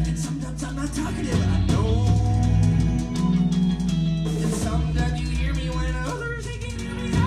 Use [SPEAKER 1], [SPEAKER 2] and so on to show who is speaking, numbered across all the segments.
[SPEAKER 1] And sometimes I'm not talkative, I know. And sometimes you hear me when others they can hear me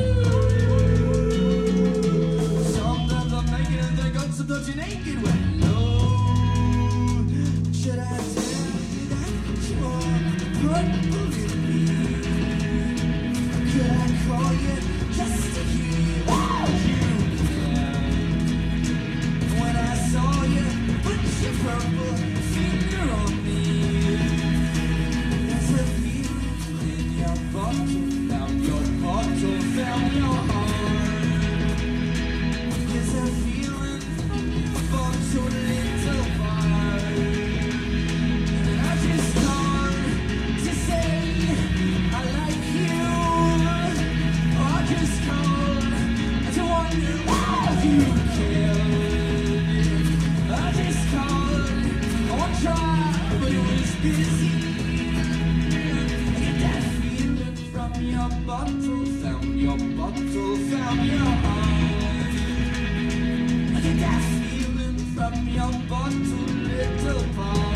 [SPEAKER 1] hallelujah. Sometimes I'm naked and they got sometimes you're naked when I know. Should I tell you that you're purple in me? Could I call you just to hear you can? When I saw you put your purple finger on me, there's a feeling in your bottle, found your bottle, found your heart. There's a feeling from so little part. And I just called to say I like you. Or I just called to wonder why you care. I just called, I want to try, but it was busy. I get that feeling from your bottle, found your bottle, found your heart. I get that feeling from your bottle, little part.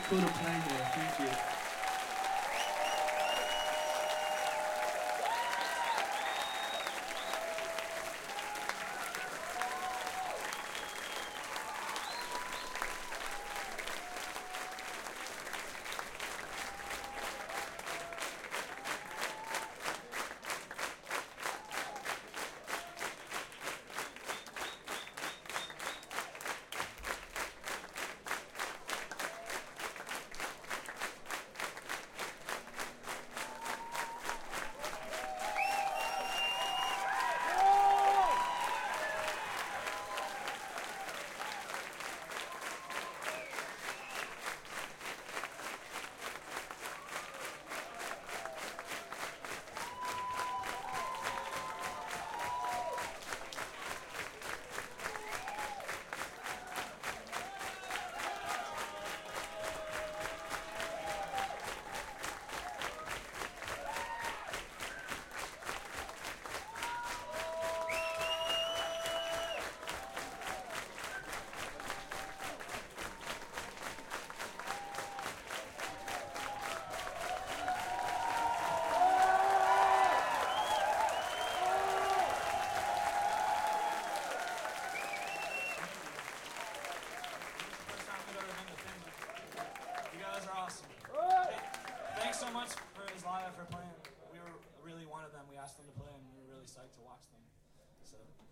[SPEAKER 1] cool to play here. Thank you.
[SPEAKER 2] Thanks so much for Islaya for playing. We really wanted them. We asked them to play, and we were really psyched to watch them. So.